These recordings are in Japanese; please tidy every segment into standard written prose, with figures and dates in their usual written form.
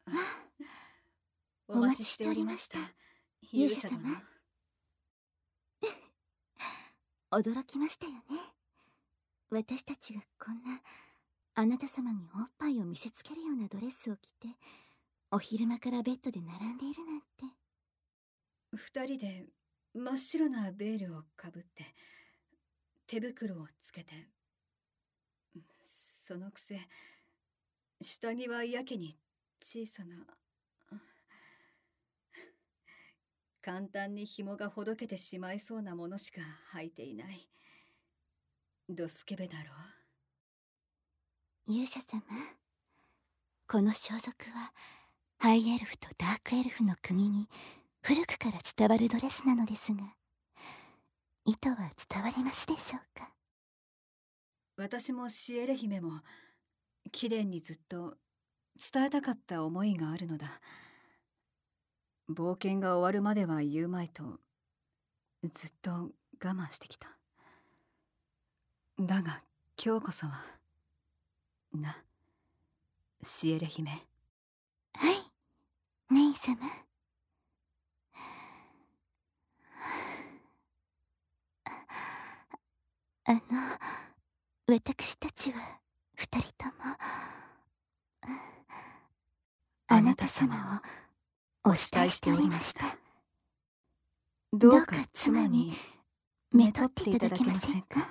お待ちしておりました、勇者様。 驚きましたよね。私たちがこんなあなた様におっぱいを見せつけるようなドレスを着てお昼間からベッドで並んでいるなんて。 二人で真っ白なベールをかぶって手袋をつけて、そのくせ下着はやけに小さな、簡単に紐がほどけてしまいそうなものしか履いていない。ドスケベだろう。勇者様、この装束はハイエルフとダークエルフの国に古くから伝わるドレスなのですが、意図は伝わりますでしょうか。 私もシエレ姫も貴殿にずっと伝えたかった思いがあるのだ。冒険が終わるまでは言うまいとずっと我慢してきた。だが今日こそはな、シエレ姫。 はい、メイ様。私たちは二人ともあなた様をお慕いしておりました。 どうか妻にめとっていただけませんか。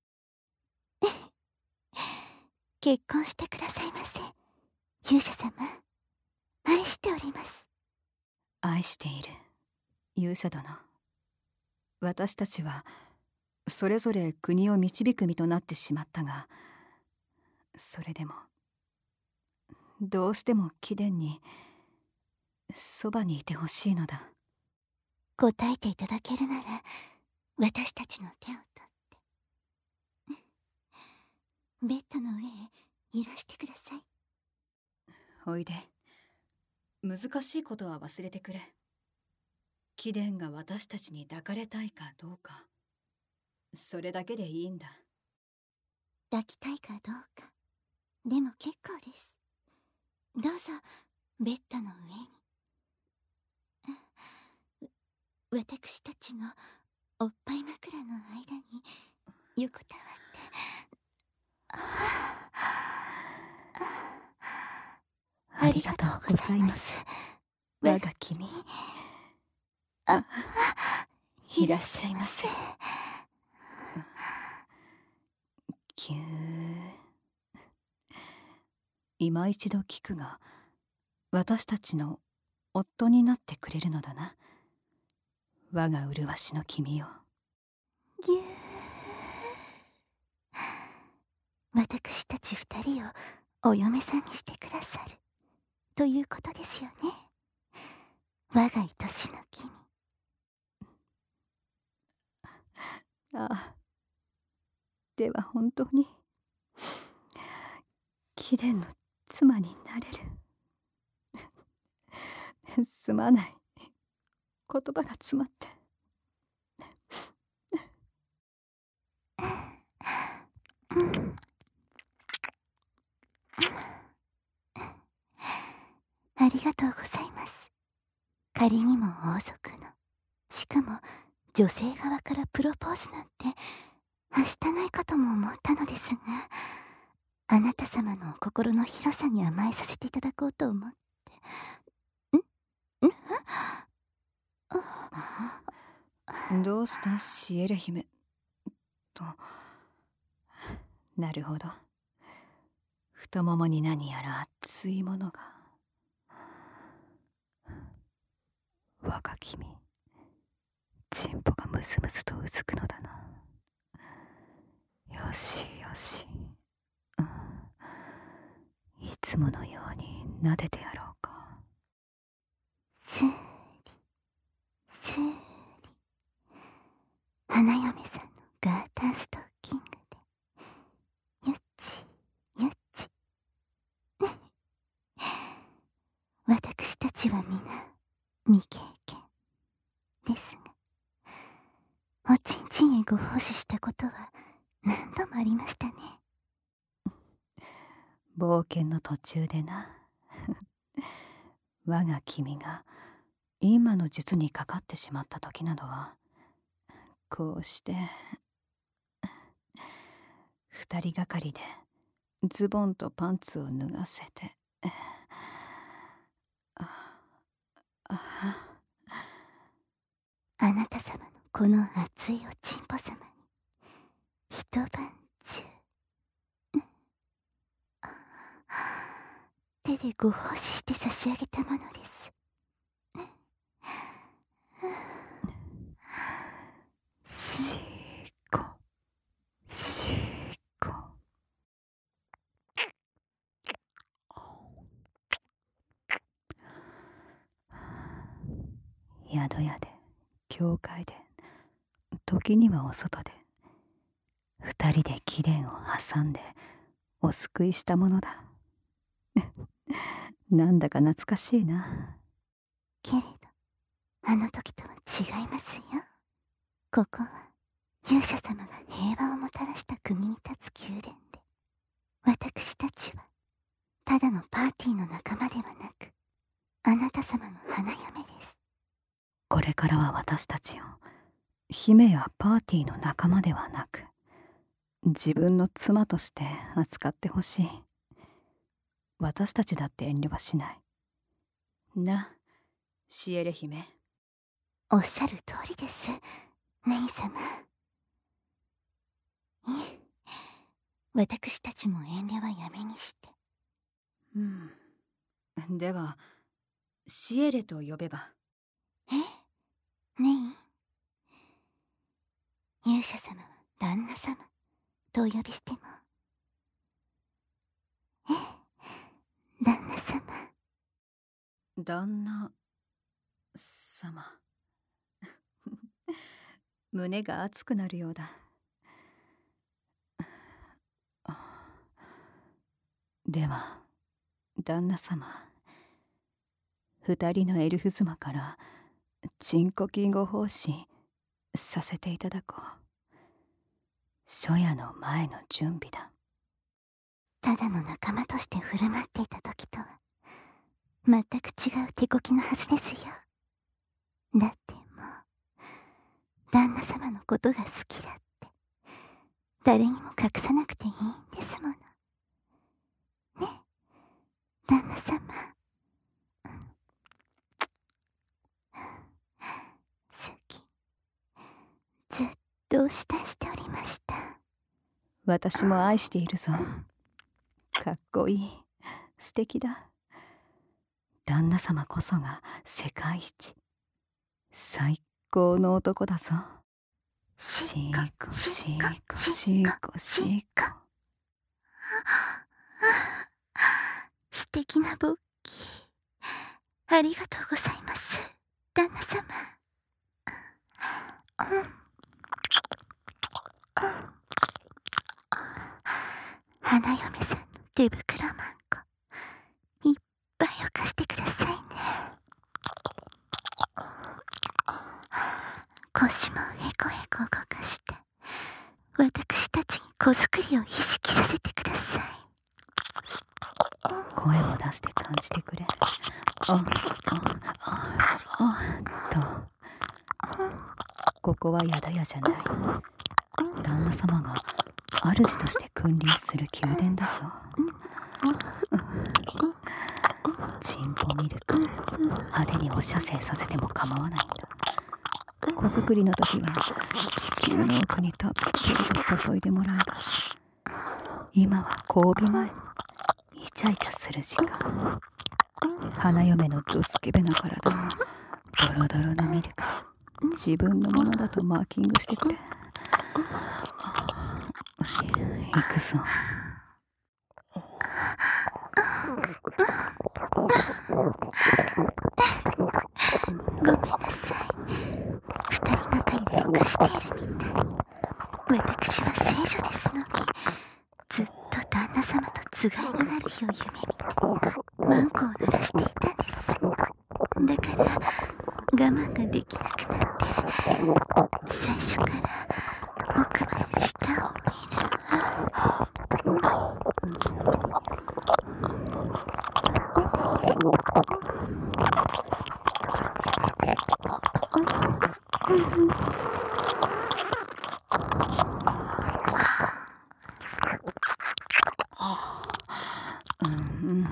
結婚してくださいませ、勇者様。愛しております。 愛している勇者殿。私たちはそれぞれ国を導く身となってしまったが、それでもどうしても貴殿にそばにいてほしいのだ。 答えていただけるなら私たちの手を取ってベッドの上へいらしてください。 おいで。難しいことは忘れてくれ。貴殿が私たちに抱かれたいかどうか、それだけでいいんだ。 抱きたいかどうかでも結構です。どうぞベッドの上に。私たちのおっぱい枕の間に横たわってありがとうございます、 我が君。 いらっしゃいませ。 ぎゅー。今一度聞くが、私たちの夫になってくれるのだな、我が麗しの君よ。 ぎゅー。私たち二人をお嫁さんにしてくださるということですよね、我が愛しの君。 ああ、では本当に貴殿の妻になれる。すまない、言葉が詰まって。 ありがとうございます。仮にも王族の、しかも女性側からプロポーズなんてはしたないかとも思ったのですが、あなた様のお心の広さに甘えさせていただこうと思って。 どうしたシエレ姫と。なるほど、太ももに何やら熱いものが。若君、チンポがムズムズとうずくのだな。よしよし、いつものように撫でてやろうか。 スーリスーリ、花嫁さんのガーターストッキングでよっちよっち私たちは皆未経験ですが、おちんちんへご奉仕したことは何度もありましたね。 冒険の途中でな。 我が君が今の術にかかってしまった時などは、こうして二人がかりでズボンとパンツを脱がせて、 あなた様のこの熱いおちんぽ様に一晩中手でご奉仕して差し上げたものです。 しーこしーこ。宿屋で、教会で、時にはお外で、二人で貴殿を挟んでお救いしたものだ。なんだか懐かしいな。 けれどあの時とは違いますよ。ここは勇者様が平和をもたらした国に立つ宮殿で、私たちはただのパーティーの仲間ではなく、あなた様の花嫁です。 これからは私たちを姫やパーティーの仲間ではなく、自分の妻として扱ってほしい。私たちだって遠慮はしない。な、シエレ姫。 おっしゃる通りです、メイ様。いえ、私たちも遠慮はやめにして。 ではシエレと呼べば。 メイ、勇者様は旦那様とお呼びしても。旦那様。 旦那様。胸が熱くなるようだ。では旦那様、二人のエルフ妻からチンコキご奉仕させていただこう。初夜の前の準備だ。 ただの仲間として振る舞っていた時とは全く違う手こきのはずですよ。だってもう旦那様のことが好きだって誰にも隠さなくていいんですものね。旦那様、好き、ずっとお慕いしておりました。 私も愛しているぞ。かっこいい、素敵だ。旦那様こそが世界一最高の男だぞ。シーコシーコシーコシーコ。 素敵な勃起ありがとうございます、旦那様。花嫁さんの手袋マンコいっぱいを貸してくださいね。腰もへこへこ動かして私たちに子作りを意識させてください。 声を出して感じてくれ。ここは宿屋じゃない。旦那様が主として君臨する宮殿だぞ。チンポミルク派手にお射精させても構わないんだ。子作りの時は子宮の奥にたっぷりと注いでもらうが、今は交尾前、イチャイチャする時間。花嫁のドスケベな体をドロドロのミルク自分のものだとマーキングしてくれ。行くぞ。 ごめんなさい、二人がかりで犯しているみたい。私は聖女ですのに、ずっと旦那様とつがいになる日を夢見てマンコを濡らしていたんです。だから我慢ができなくなって、最初から奥まで舌を入れる。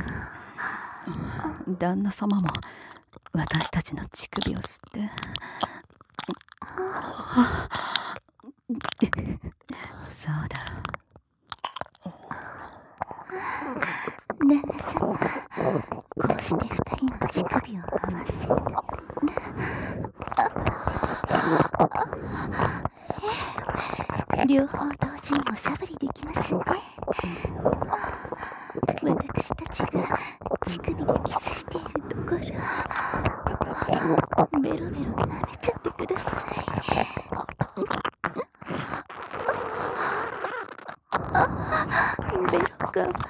旦那様も私たちの乳首を吸って、そうだ。 旦那様、こうして二人の乳首を合わせる。両方同時におしゃぶりできますね。私たちが乳首でキスしているところ、ベロベロ舐めちゃってください。ベロかわい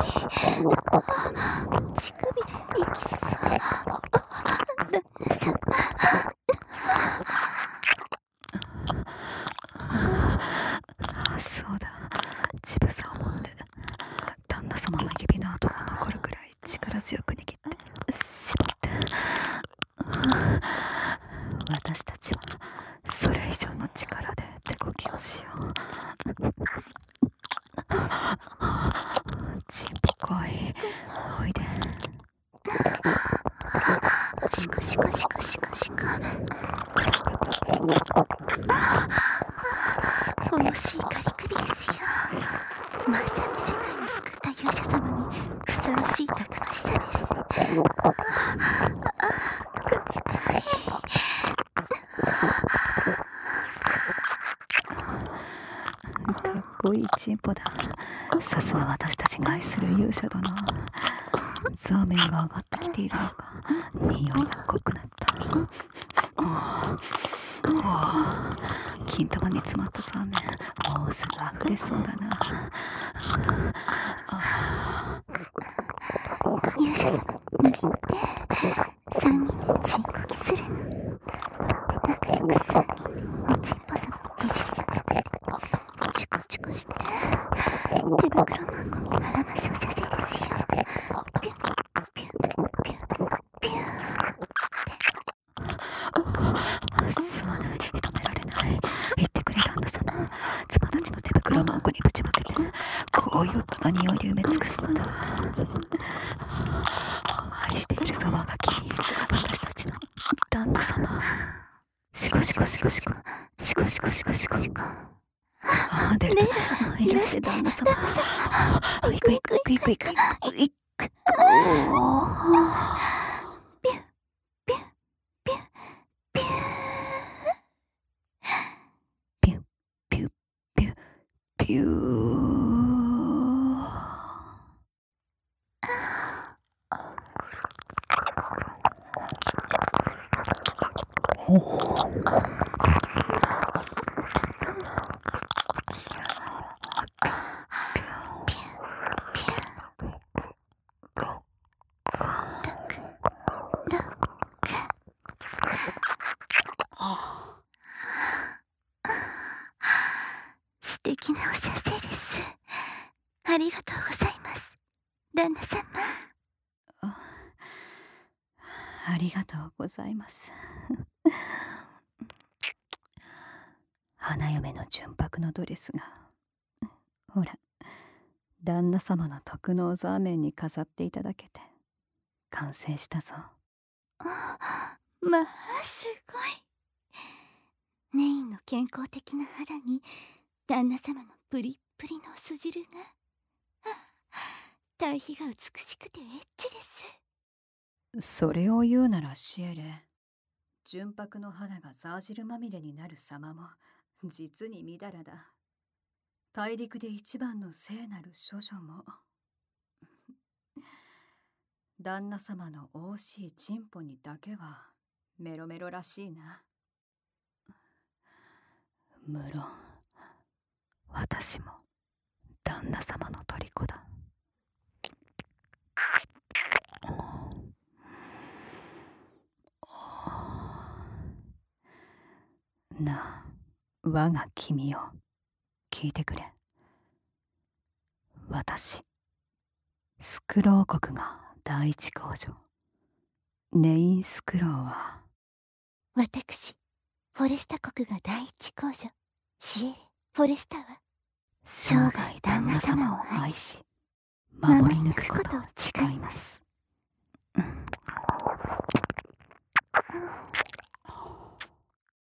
い。乳首で息する。旦那様。 そうだ。乳房を持って旦那様の指の跡が残るくらい力強く握って絞って、私たちはそれ以上の力で手こきをしよう。チンポ来い、おいで。 シコシコシコシコシコ。面白いカリ首ですよ。まさに世界を救った勇者様にふさわしいたくましさです。 かっこいいチンポだ。さすが私たちが愛する勇者殿。ザーメンが上がってきているのか、匂いが濃くなった。金玉に詰まったザーメン、もうすぐ溢れそうだな。 勇者様、塗って三人でチンコキするの。仲良く三人でおちんぽ様をいじり上げてチコチコして、手袋マンゴに腹マスをさせですよ。ピュッピュッピュッピュッ。 すまない、止められない。言ってくれ旦那様。妻たちの手袋マンゴにぶちまけてこういう夫の匂いで埋め尽くすのだ。愛しているぞ我が君、私たちの旦那様。シコシコシコシコシコシコシコシコシコ。出る。いらっしゃい旦那様。いくいくいくいくいくいく。ピュッピュッピュッピュッピュッピュッピュッピュー。 素敵なお射精です。ありがとうございます、旦那様。 ありがとうございます。花嫁の純白のドレスが、ほら、旦那様の特納ザーメンに飾っていただけて完成したぞ。 まあすごい。ネインの健康的な肌に旦那様のプリップリのす汁が、対比が美しくてエッチです。 それを言うならシエレ、純白の肌がザージルまみれになる様も実にみだらだ。大陸で一番の聖なる処女も旦那様の惜しいチンポにだけはメロメロらしいな。無論私も旦那様の虜だ。なあ、我が君よ、聞いてくれ。私、スクロー国が第一皇女、ネイン・スクローは、 私、フォレスタ国が第一皇女、シエレ・フォレスタは、 生涯旦那様を愛し、 守り抜くことを誓います。